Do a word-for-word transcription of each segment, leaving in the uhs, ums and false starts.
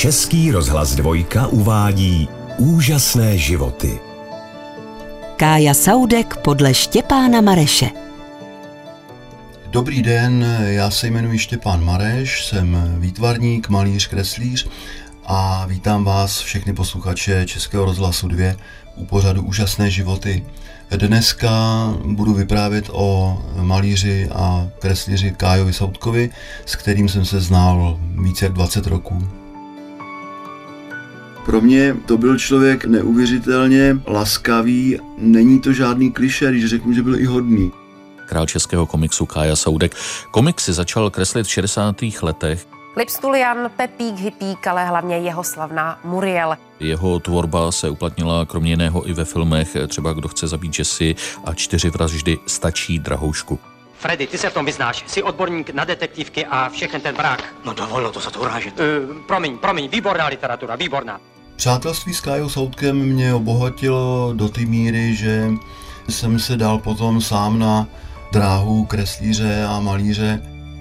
Český rozhlas Dvojka uvádí Úžasné životy. Kája Saudek podle Štěpána Mareše. Dobrý den, já se jmenuji Štěpán Mareš, jsem výtvarník, malíř, kreslíř a vítám vás všechny posluchače Českého rozhlasu dva u pořadu Úžasné životy. Dneska budu vyprávět o malíři a kreslíři Kájovi Saudkovi, s kterým jsem se znal více jak dvacet roků. Pro mě to byl člověk neuvěřitelně laskavý, není to žádný klišé, když řeknu, že byl i hodný. Král českého komiksu Kája Saudek. Komiksy začal kreslit v šedesátých letech. Lipstulian, Pepík, Hypík, ale hlavně jeho slavná Muriel. Jeho tvorba se uplatnila kromě jiného i ve filmech třeba Kdo chce zabít Jessie a Čtyři vraždy stačí drahoušku. Freddy, ty se v tom vyznáš, jsi odborník na detektivky a všechen ten brák. No dovolno to za to urážet. Uh, promiň, promiň, výborná literatura, výborná. Přátelství s Kájou Saudkem mě obohatilo do té míry, že jsem se dal potom sám na dráhu kreslíře a malíře.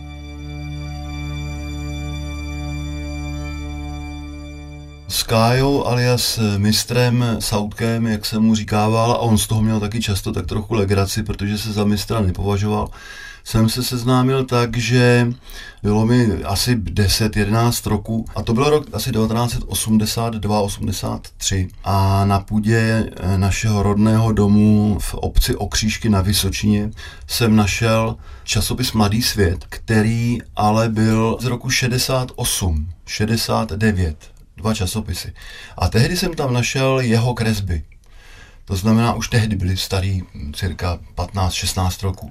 S Kájou alias mistrem Saudkem, jak jsem mu říkával, a on z toho měl taky často tak trochu legraci, protože se za mistra nepovažoval, jsem se seznámil tak, že bylo mi asi deset jedenáct roků a to byl rok asi devatenáct osmdesát dva osmdesát tři a na půdě našeho rodného domu v obci Okřížky na Vysočině jsem našel časopis Mladý svět, který ale byl z roku šedesát osm šedesát devět. Dva časopisy. A tehdy jsem tam našel jeho kresby. To znamená, už tehdy byly starý cirka patnáct šestnáct roků.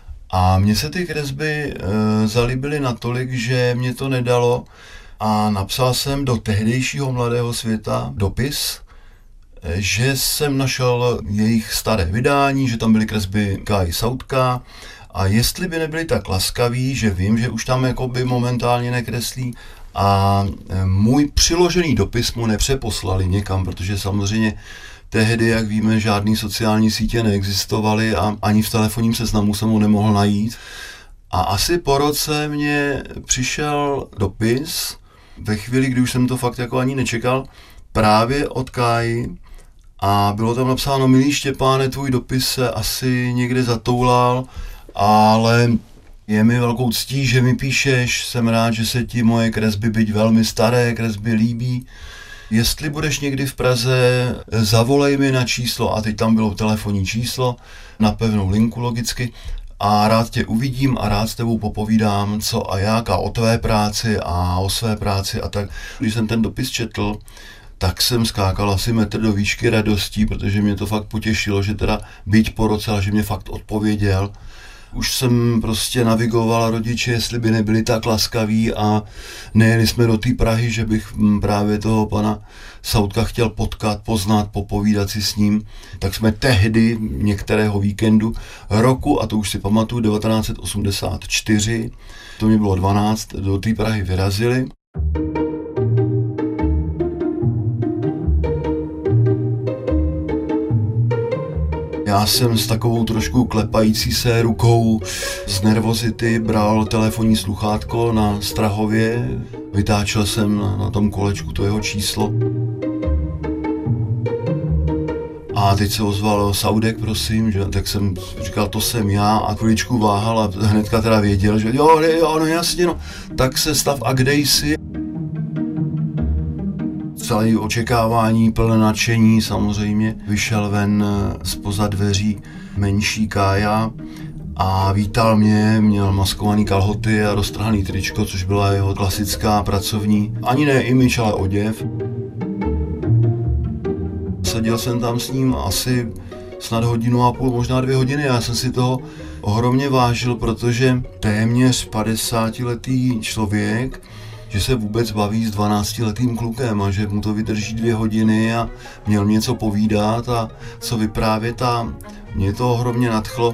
A mně se ty kresby e, zalíbily natolik, že mě to nedalo a napsal jsem do tehdejšího Mladého světa dopis, e, že jsem našel jejich staré vydání, že tam byly kresby Káji Saudka a jestli by nebyli tak laskaví, že vím, že už tam jakoby momentálně nekreslí, a můj přiložený dopis mu nepřeposlali někam, protože samozřejmě tehdy, jak víme, žádný sociální sítě neexistovaly a ani v telefonním seznamu jsem ho nemohl najít. A asi po roce mě přišel dopis, ve chvíli, kdy už jsem to fakt jako ani nečekal, právě od Káji a bylo tam napsáno: milý Štěpáne, tvůj dopis se asi někde zatoulal, ale je mi velkou ctí, že mi píšeš, jsem rád, že se ti moje kresby, byť velmi staré kresby, líbí. Jestli budeš někdy v Praze, zavolej mi na číslo, a teď tam bylo telefonní číslo, na pevnou linku logicky, a rád tě uvidím a rád s tebou popovídám, co a jak, a o tvé práci a o své práci a tak. Když jsem ten dopis četl, tak jsem skákal asi metr do výšky radostí, protože mě to fakt potěšilo, že teda byť po roce, ale že mě fakt odpověděl. Už jsem prostě navigoval rodiče, jestli by nebyli tak laskaví a nejeli jsme do té Prahy, že bych právě toho pana Saudka chtěl potkat, poznat, popovídat si s ním. Tak jsme tehdy, některého víkendu roku, a to už si pamatuju, devatenáct osmdesát čtyři, to mi bylo dvanáct, do té Prahy vyrazili. Já jsem s takovou trošku klepající se rukou z nervozity bral telefonní sluchátko na Strahově, vytáčel jsem na, na tom kolečku to jeho číslo. A teď se ozval: Saudek, prosím, že? Tak jsem říkal, to jsem já, a chviličku váhal a hnedka teda věděl, že jo, jo, no jasně, no, tak se stav a kde jsi? Celé očekávání, plné nadšení, samozřejmě vyšel ven zpoza dveří menší Kája a vítal mě, měl maskovaný kalhoty a roztrhaný tričko, což byla jeho klasická pracovní, ani ne image, ale oděv. Seděl jsem tam s ním asi snad hodinu a půl, možná dvě hodiny, já jsem si toho ohromně vážil, protože téměř padesátiletý člověk, že se vůbec baví s dvanáctiletým klukem a že mu to vydrží dvě hodiny a měl mě něco povídat a co vyprávět, a mě to ohromně nadchlo.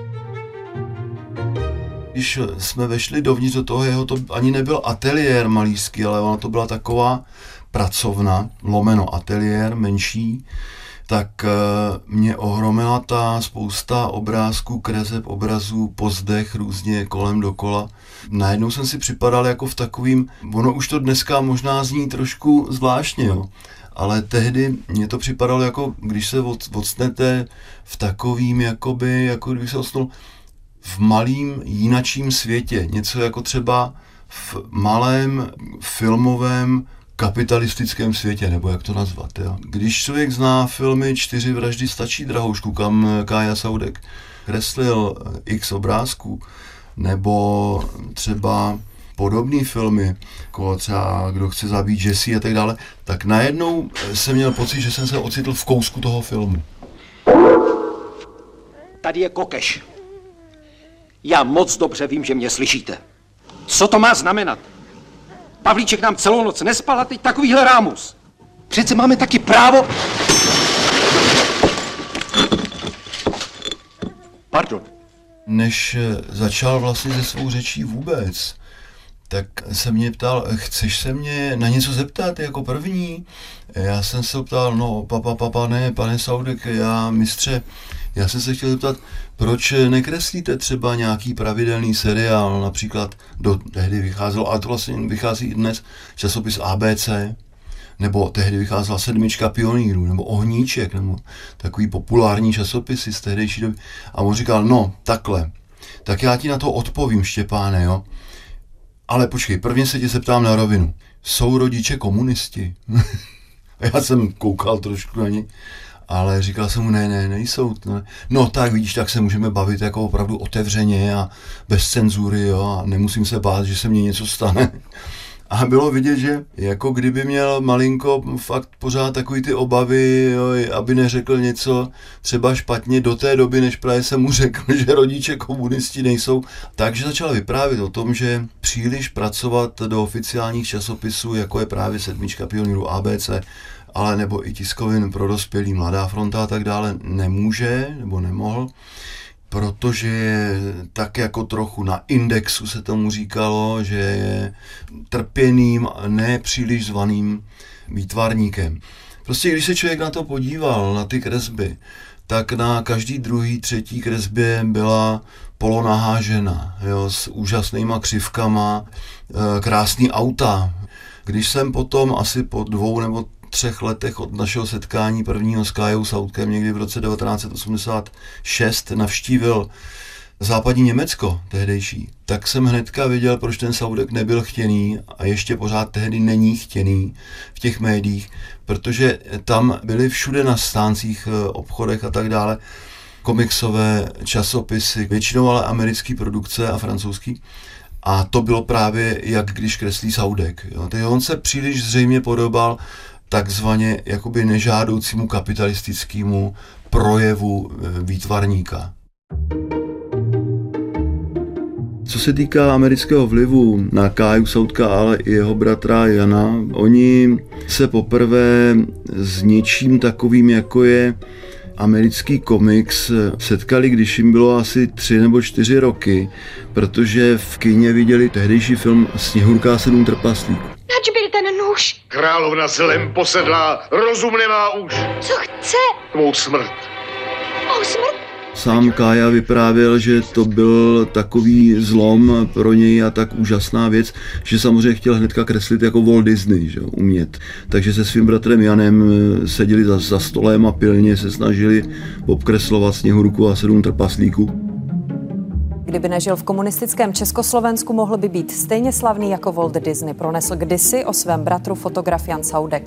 Když jsme vešli dovnitř do toho jeho, to ani nebyl ateliér malířský, ale ona to byla taková pracovna, lomeno ateliér, menší, tak mě ohromila ta spousta obrázků, kreseb, obrazů, pozdech různě kolem dokola. Najednou jsem si připadal jako v takovým, ono už to dneska možná zní trošku zvláštně, jo, ale tehdy mě to připadalo jako, když se odstnete v takovým, jakoby, jako kdybych se odstnul v malým jinačím světě. Něco jako třeba v malém filmovém kapitalistickém světě, nebo jak to nazvat. Jo. Když člověk zná filmy Čtyři vraždy stačí drahoušku, kam Kája Saudek kreslil x obrázků, nebo třeba podobné filmy, jako třeba Kdo chce zabít Jessie a tak dále, tak najednou jsem měl pocit, že jsem se ocitl v kousku toho filmu. Tady je Kokeš. Já moc dobře vím, že mě slyšíte. Co to má znamenat? Pavlíček nám celou noc nespal a teď takovýhle rámus. Přece máme taky právo... Pardon. Než začal vlastně se svou řečí vůbec, tak se mě ptal, chceš se mě na něco zeptat jako první? Já jsem se ptal, no papa, papa, ne, pane Saudek, já mistře, já jsem se chtěl zeptat, proč nekreslíte třeba nějaký pravidelný seriál, například do tehdy vycházelo, ale to vlastně vychází i dnes, časopis A B C, nebo tehdy vycházela Sedmička pionýrů, nebo Ohníček, nebo takový populární časopisy z tehdejší doby. A on říkal, no, takhle, tak já ti na to odpovím, Štěpáne, jo. Ale počkej, prvně se tě zeptám na rovinu. Jsou rodiče komunisti? A já jsem koukal trošku na ně, ale říkal jsem mu, ne, ne, nejsou. Ne. No tak vidíš, tak se můžeme bavit jako opravdu otevřeně a bez cenzury, jo, a nemusím se bát, že se mně něco stane. A bylo vidět, že jako kdyby měl malinko fakt pořád takový ty obavy, jo, aby neřekl něco třeba špatně do té doby, než právě jsem mu řekl, že rodiče komunisti nejsou. Takže začal vyprávět o tom, že příliš pracovat do oficiálních časopisů, jako je právě Sedmička pionýrů A B C, ale nebo i tiskovin pro dospělý, Mladá fronta a tak dále, nemůže nebo nemohl, protože je tak jako trochu na indexu, se tomu říkalo, že je trpěným, ne příliš zvaným výtvarníkem. Prostě když se člověk na to podíval, na ty kresby, tak na každý druhý, třetí kresbě byla polonahá žena, jo, s úžasnýma křivkama, krásný auta. Když jsem potom asi po dvou nebo třech letech od našeho setkání prvního s Kájou Saudkem někdy v roce devatenáct set osmdesát šest navštívil západní Německo tehdejší, tak jsem hnedka viděl, proč ten Saudek nebyl chtěný a ještě pořád tehdy není chtěný v těch médiích, protože tam byly všude na stáncích, obchodech a tak dále komiksové časopisy, většinou ale americké produkce a francouzský. A to bylo právě, jak když kreslí Saudek. Jo. Takže on se příliš zřejmě podobal takzvaně jakoby nežádoucímu kapitalistickému projevu výtvarníka. Co se týká amerického vlivu na Káju Saudka, ale i jeho bratra Jana, oni se poprvé s něčím takovým, jako je americký komiks, setkali, když jim bylo asi tři nebo čtyři roky, protože v kině viděli tehdejší film Sněhurka a sedm trpaslíků. Nač byl ten nůž? Královna zlem posedlá, rozum nemá už. Co chce? Tvou smrt. Mou smrt? Sám Kája vyprávěl, že to byl takový zlom pro něj a tak úžasná věc, že samozřejmě chtěl hnedka kreslit jako Walt Disney, že, umět. Takže se svým bratrem Janem seděli za, za stolem a pilně se snažili obkreslovat Sněhurku a sedm trpaslíků. Kdyby nežil v komunistickém Československu, mohl by být stejně slavný jako Walt Disney, pronesl kdysi o svém bratru fotograf Jan Saudek.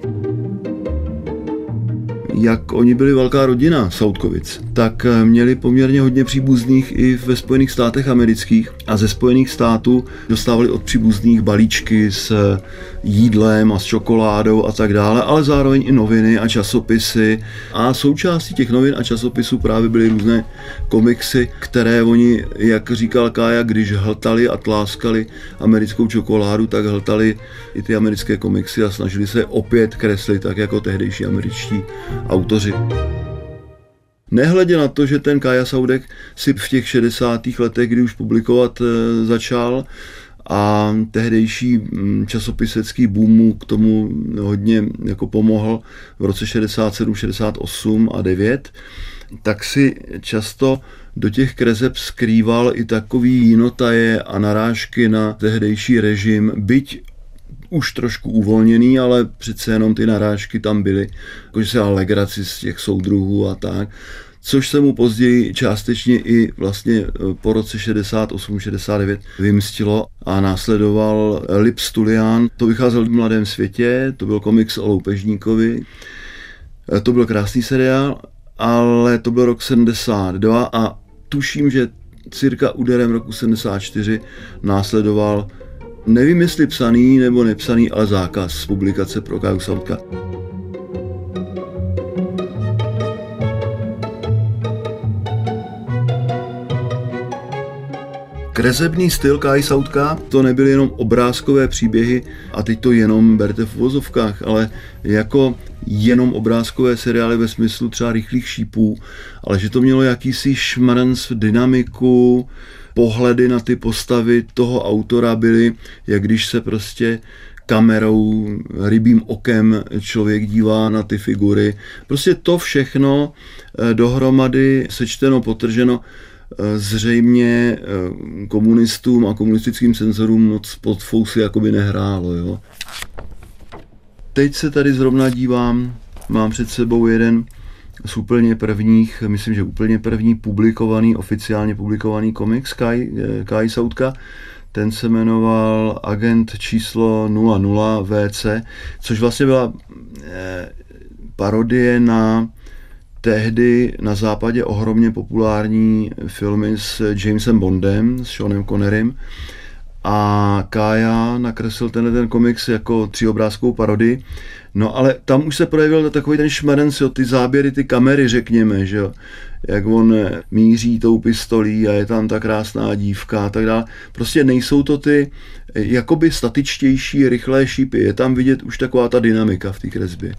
Jak oni byli velká rodina Saudkovic, tak měli poměrně hodně příbuzných i ve Spojených státech amerických a ze Spojených států dostávali od příbuzných balíčky s jídlem a s čokoládou a tak dále, ale zároveň i noviny a časopisy a součástí těch novin a časopisů právě byly různé komiksy, které oni, jak říkal Kája, když hltali a tláskali americkou čokoládu, tak hltali i ty americké komiksy a snažili se opět kreslit tak jako tehdejší američtí autoři. Nehledě na to, že ten Kája Saudek si v těch šedesátých letech, kdy už publikovat e, začal a tehdejší časopisecký boom mu k tomu hodně jako pomohl v roce šedesát sedm, šedesát osm a devět, tak si často do těch kreseb skrýval i takový jinotaje a narážky na tehdejší režim, byť už trošku uvolněný, ale přece jenom ty narážky tam byly, jakože se legraci z těch soudruhů a tak, což se mu později částečně i vlastně po roce šedesát osm šedesát devět vymstilo a následoval Lips Tulián. To vycházel v Mladém světě, to byl komiks o loupežníkovi, to byl krásný seriál, ale to byl rok sedmdesát dva a tuším, že cirka úderem roku sedmdesát čtyři následoval, nevím jestli psaný nebo nepsaný, ale zákaz publikace pro Káju Soudka. Kresebný styl Káji Soudka to nebyly jenom obrázkové příběhy a teď to jenom berte v uvozovkách, ale jako jenom obrázkové seriály ve smyslu třeba Rychlých šípů, ale že to mělo jakýsi šmrnc, dynamiku, pohledy na ty postavy toho autora byly, jak když se prostě kamerou, rybím okem člověk dívá na ty figury. Prostě to všechno dohromady sečteno, potrženo, zřejmě komunistům a komunistickým cenzorům moc pod fousy jakoby nehrálo. Jo. Teď se tady zrovna dívám, mám před sebou jeden z úplně prvních, myslím, že úplně první publikovaný, oficiálně publikovaný komiks Káji Soudka. Ten se jmenoval Agent číslo nula nula V C, což vlastně byla eh, parodie na tehdy na západě ohromně populární filmy s Jamesem Bondem, s Seanem Connerym. A Kája nakreslil tenhle ten komiks jako tříobrázkovou parodii. No ale tam už se projevil takový ten šmerenc, jo, ty záběry, ty kamery, řekněme, že jo, jak on míří tou pistolí a je tam ta krásná dívka a tak dále. Prostě nejsou to ty jakoby statičtější, rychlé šípy. Je tam vidět už taková ta dynamika v té kresbě.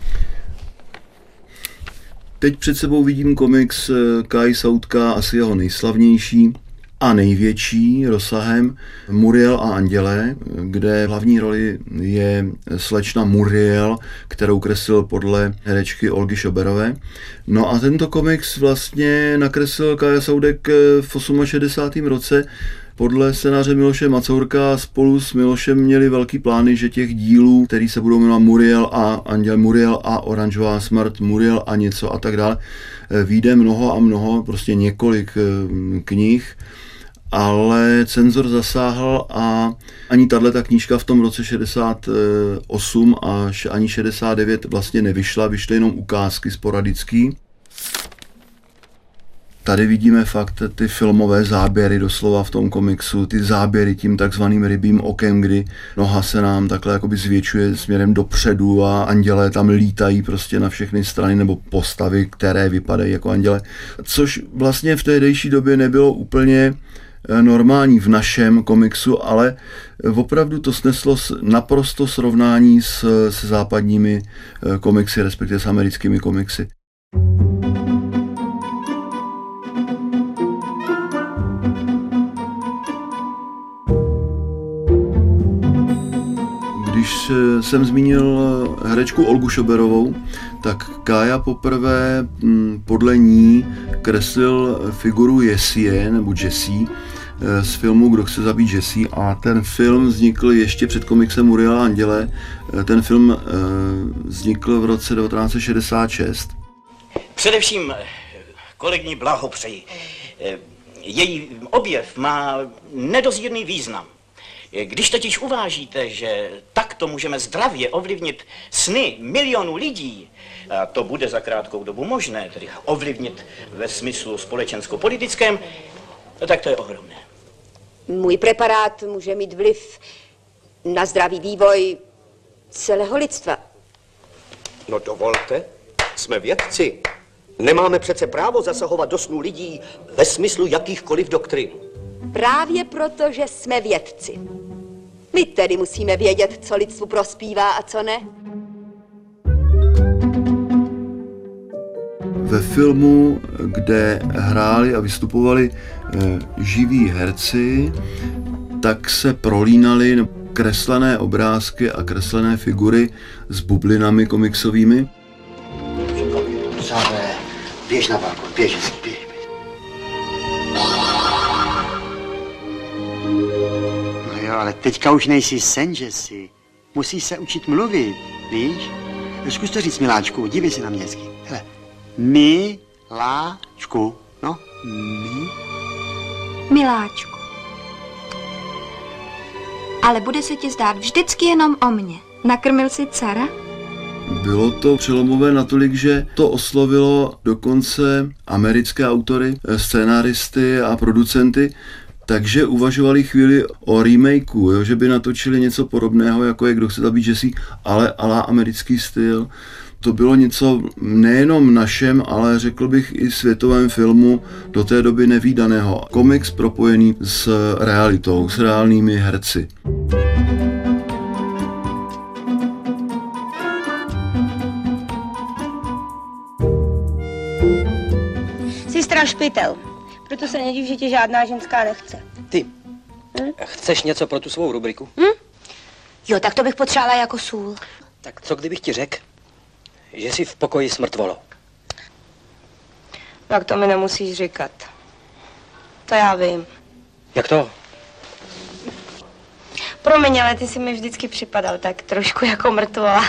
Teď před sebou vidím komiks Káji Soudka, asi jeho nejslavnější a největší rozsahem, Muriel a andělé, kde hlavní roli je slečna Muriel, kterou kreslil podle herečky Olgy Šoberové. No a tento komiks vlastně nakreslil Kája Soudek v šedesátém osmém roce podle scénáře Miloše Macourka. Spolu s Milošem měli velký plány, že těch dílů, který se budou jmenovat Muriel a anděl, Muriel a oranžová smrt, Muriel a něco a tak dále, vyjde mnoho a mnoho, prostě několik knih, ale cenzor zasáhl a ani tato knížka v tom roce šedesát osm a ani šedesát devět vlastně nevyšla, vyšly jenom ukázky sporadický. Tady vidíme fakt ty filmové záběry doslova v tom komiksu, ty záběry tím takzvaným rybím okem, kdy noha se nám takhle jakoby zvětšuje směrem dopředu a andělé tam lítají prostě na všechny strany, nebo postavy, které vypadají jako anděle, což vlastně v tehdejší době nebylo úplně normální v našem komiksu, ale opravdu to sneslo naprosto srovnání s, s západními komiksy, respektive s americkými komiksy. Když jsem zmínil herečku Olgu Šoberovou, tak Kája poprvé podle ní kreslil figuru Jessie, nebo Jessie, z filmu Kdo chce zabít Jessie, a ten film vznikl ještě před komiksem Muriel a anděle. Ten film vznikl v roce devatenáct set šedesát šest. Především kolegní blahopřeji. Její objev má nedozírný význam. Když totiž uvážíte, že takto můžeme zdravě ovlivnit sny milionů lidí, a to bude za krátkou dobu možné, tedy ovlivnit ve smyslu společensko-politickém, tak to je ohromné. Můj preparát může mít vliv na zdravý vývoj celého lidstva. No dovolte, jsme vědci. Nemáme přece právo zasahovat do snů lidí ve smyslu jakýchkoliv doktrin. Právě proto, že jsme vědci. My tedy musíme vědět, co lidstvu prospívá a co ne. Ve filmu, kde hráli a vystupovali živí herci, tak se prolínaly kreslené obrázky a kreslené figury s bublinami komiksovými. Zále, běž na balkon, běž, běž. No jo, ale teďka už nejsi sen, Jessy. Musíš se učit mluvit, víš? Zkus to říct, miláčku, dívej se na mě hezky. Hele, miláčku, no, mi. Miláčku. Ale bude se ti zdát vždycky jenom o mně. Nakrmil si dcera? Bylo to přelomové natolik, že to oslovilo dokonce americké autory, scénáristy a producenty, takže uvažovali chvíli o remakeu, jo, že by natočili něco podobného, jako je Kdo chce zabít Jessy, ale ala americký styl. To bylo něco nejenom našem, ale řekl bych i světovém filmu do té doby nevídaného. Komiks propojený s realitou, s reálnými herci. Jsi strašpitel, proto se nediv, že tě žádná ženská nechce. Ty, hm? Chceš něco pro tu svou rubriku? Hm? Jo, tak to bych potřebovala jako sůl. Tak co kdybych ti řekl, že jsi v pokoji s mrtvolou? Tak to mi nemusíš říkat. To já vím. Jak to? Promiň, ale ty si mi vždycky připadal tak trošku jako mrtvola.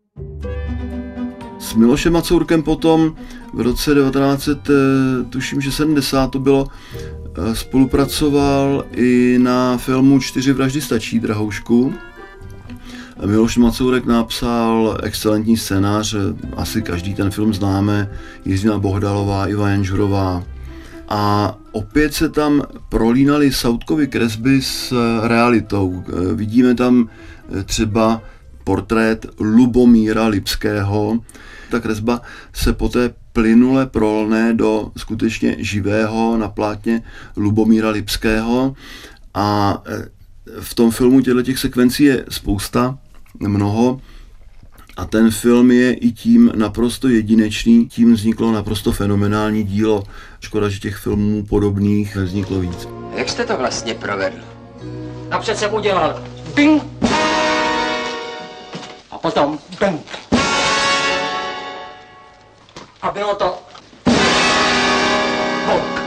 S Milošem Macourkem potom v roce devatenáct set, tuším, že sedmdesát to bylo, spolupracoval i na filmu Čtyři vraždy stačí, Drahoušku. Miloš Macourek napsal excelentní scénář, asi každý ten film známe, Jiřina Bohdalová, Iva Janžurová. A opět se tam prolínaly Soutkovy kresby s realitou. Vidíme tam třeba portrét Lubomíra Lipského. Ta kresba se poté plynule prolne do skutečně živého na plátně Lubomíra Lipského a v tom filmu těchto sekvencí je spousta, mnoho a ten film je i tím naprosto jedinečný, tím vzniklo naprosto fenomenální dílo. Škoda, že těch filmů podobných vzniklo víc. Jak jste to vlastně provedl? Napřed jsem udělal ding a potom ding. A bylo to honk.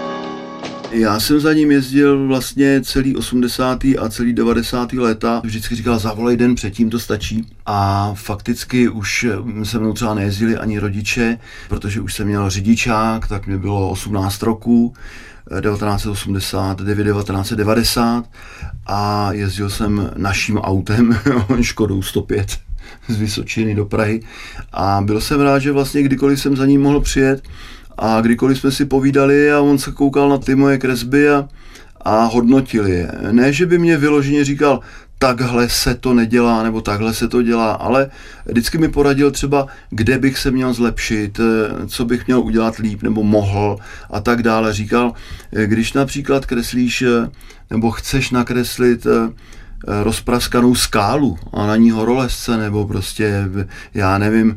Já jsem za ním jezdil vlastně celý osmdesátý a celý devadesátý léta. Vždycky říkal, zavolej den předtím, to stačí. A fakticky už se mnou třeba nejezdili ani rodiče, protože už jsem měl řidičák, tak mi bylo osmnáct roků, devatenáct set osmdesát devět, devatenáct set devadesát a jezdil jsem naším autem, Škodou sto pět z Vysočiny do Prahy a byl jsem rád, že vlastně kdykoliv jsem za ním mohl přijet a kdykoliv jsme si povídali a on se koukal na ty moje kresby a, a hodnotil je. Ne, že by mě vyloženě říkal, takhle se to nedělá, nebo takhle se to dělá, ale vždycky mi poradil třeba, kde bych se měl zlepšit, co bych měl udělat líp, nebo mohl a tak dále. Říkal, když například kreslíš, nebo chceš nakreslit rozpraskanou skálu a na ní horolezce, nebo prostě, já nevím,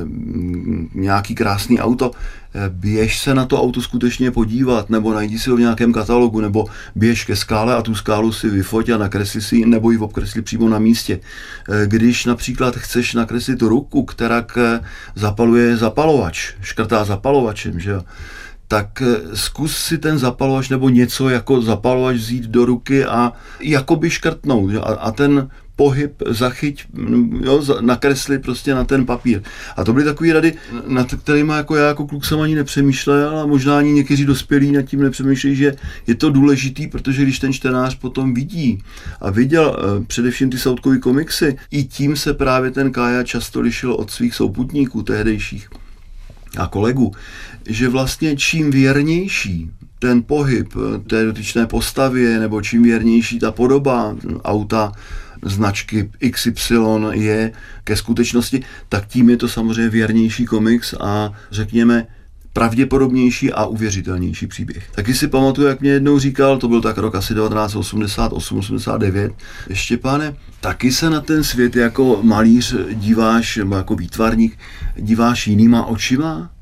nějaký krásný auto, běž se na to auto skutečně podívat, nebo najdi si ho v nějakém katalogu, nebo běž ke skále a tu skálu si vyfoť a nakresli si ji, nebo ji obkresli přímo na místě. Když například chceš nakreslit ruku, která zapaluje zapalovač, škrtá zapalovačem, že jo, tak zkus si ten zapalovač nebo něco jako zapalovač vzít do ruky a jakoby škrtnout. A, a ten pohyb zachyť, jo, nakreslit prostě na ten papír. A to byly takové rady, nad kterýma jako já jako kluk jsem ani nepřemýšlel a možná ani někteří dospělí nad tím nepřemýšlejí, že je to důležitý, protože když ten čtenář potom vidí a viděl eh, především ty Soutkovy komiksy, i tím se právě ten Kája často lišil od svých souputníků tehdejších a kolegů, že vlastně čím věrnější ten pohyb té dotyčné postavy nebo čím věrnější ta podoba auta značky X Y je ke skutečnosti, tak tím je to samozřejmě věrnější komiks a řekněme pravděpodobnější a uvěřitelnější příběh. Taky si pamatuju, jak mě jednou říkal, to byl tak rok asi devatenáct set osmdesát osm osmdesát devět, Štěpáne, taky se na ten svět jako malíř díváš, nebo jako výtvarník, díváš jinýma očima?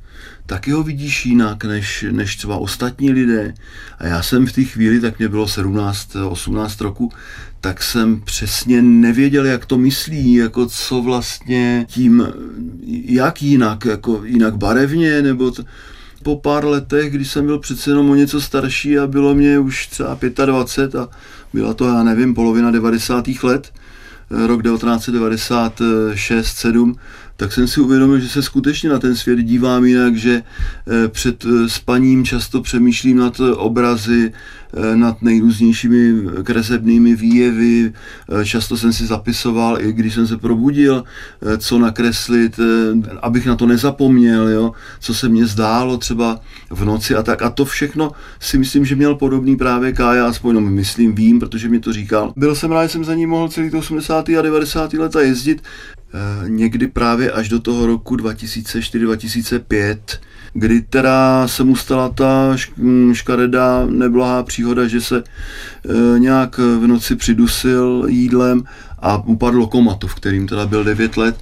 taky ho vidíš jinak než, než třeba ostatní lidé. A já jsem v té chvíli, tak mě bylo sedmnáct, osmnáct roku, tak jsem přesně nevěděl, jak to myslí, jako co vlastně tím, jak jinak, jako jinak barevně, nebo to. Po pár letech, když jsem byl přece jenom o něco starší a bylo mě už třeba dvacet pět a byla to, já nevím, polovina devadesátých let, rok devatenáct set devadesát šest sedm, tak jsem si uvědomil, že se skutečně na ten svět dívám jinak, že před spaním často přemýšlím nad obrazy, nad nejrůznějšími kresebnými výjevy. Často jsem si zapisoval, i když jsem se probudil, co nakreslit, abych na to nezapomněl, jo? Co se mně zdálo třeba v noci a tak. A to všechno si myslím, že měl podobný právě Kája, aspoň no, myslím, vím, protože mi to říkal. Byl jsem rád, že jsem za ním mohl celý osmdesátá a devadesátá leta jezdit, někdy právě až do toho roku dva tisíce čtyři dva tisíce pět, kdy teda se mu stala ta škaredá neblahá příhoda, že se e, nějak v noci přidusil jídlem a upadl lokomatu, v kterým teda byl devět let.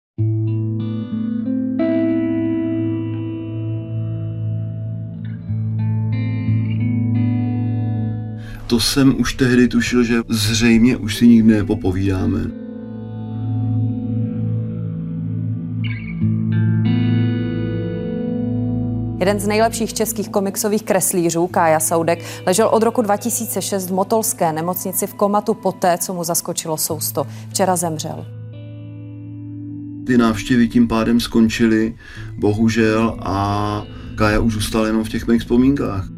To jsem už tehdy tušil, že zřejmě už si nikdy nepopovídáme. Jeden z nejlepších českých komiksových kreslířů, Kája Soudek, ležel od roku dva tisíce šest v motolské nemocnici v komatu poté, co mu zaskočilo sousto. Včera zemřel. Ty návštěvy tím pádem skončily, bohužel, a Kája už zůstal jenom v těch mých vzpomínkách.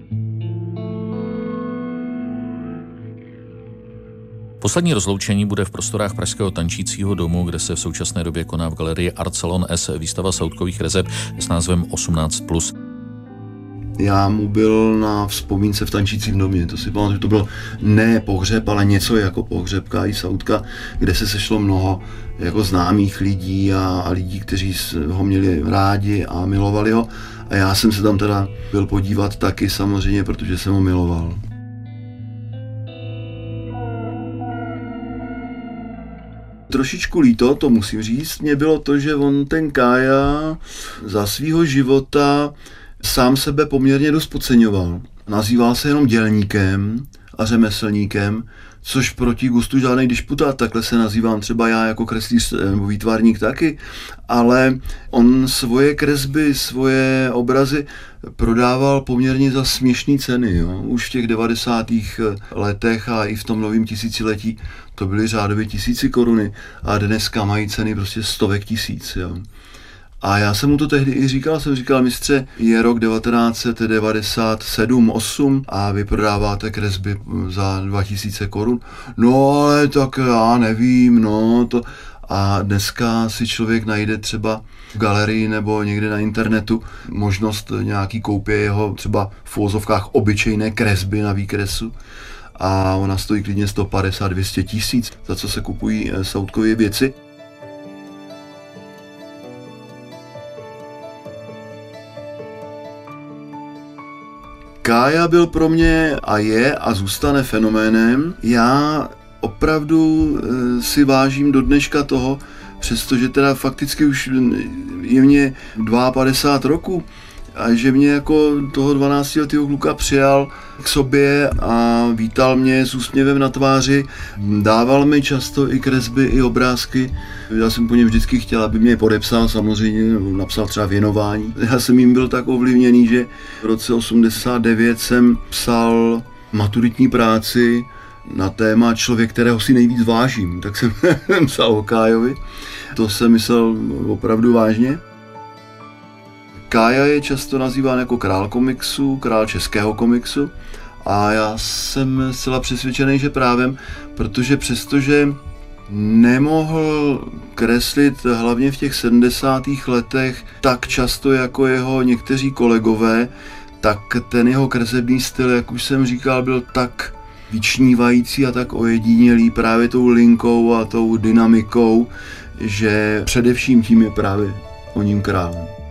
Poslední rozloučení bude v prostorách Pražského tančícího domu, kde se v současné době koná v galerii Art Salon S výstava Soudkových rezeb s názvem osmnáct plus. Já mu byl na vzpomínce v tančícím domě, to si pamatuju, to byl ne pohřeb, ale něco jako pohřeb Káji Soudka, kde se sešlo mnoho jako známých lidí a, a lidí, kteří ho měli rádi a milovali ho. A já jsem se tam teda byl podívat taky samozřejmě, protože jsem ho miloval. Trošičku líto, to musím říct, mě bylo to, že on ten Kája za svýho života sám sebe poměrně dost podceňoval. Nazýval se jenom dělníkem a řemeslníkem, což proti gustu žádnej disputát, takhle se nazývám třeba já jako kreslíř nebo výtvarník taky, ale on svoje kresby, svoje obrazy prodával poměrně za směšné ceny. Jo? Už v těch devadesátých letech a i v tom novém tisíciletí to byly řádově tisíci koruny a dneska mají ceny prostě stovek tisíc. Jo? A já jsem mu to tehdy i říkal, jsem říkal, mistře, je rok devatenáct set devadesát sedm osm a vy prodáváte kresby za dva tisíce korun. No ale tak já nevím, no to... A dneska si člověk najde třeba v galerii nebo někde na internetu možnost nějaký koupě jeho třeba v uvozovkách obyčejné kresby na výkresu. A ona stojí klidně sto padesát až dvě stě tisíc, za co se kupují Soudkovy věci. Kája byl pro mě a je a zůstane fenoménem. Já opravdu si vážím do dneška toho, přestože teda fakticky už je mě padesát dva roku, a že mě jako toho dvanáctiletého kluka přijal k sobě a vítal mě s úsměvem na tváři, dával mi často i kresby, i obrázky. Já jsem po něm vždycky chtěl, aby mě podepsal, samozřejmě napsal třeba věnování. Já jsem jim byl tak ovlivněný, že v roce osmdesát devět jsem psal maturitní práci na téma člověk, kterého si nejvíc vážím, tak jsem psal o Kájovi. To jsem myslel opravdu vážně. Kája je často nazýván jako král komiksu, král českého komiksu a já jsem zcela přesvědčený, že právem, protože přestože nemohl kreslit hlavně v těch sedmdesátých letech tak často jako jeho někteří kolegové, tak ten jeho kresební styl, jak už jsem říkal, byl tak vyčnívající a tak ojedinělý právě tou linkou a tou dynamikou, že především tím je právě o ním králem.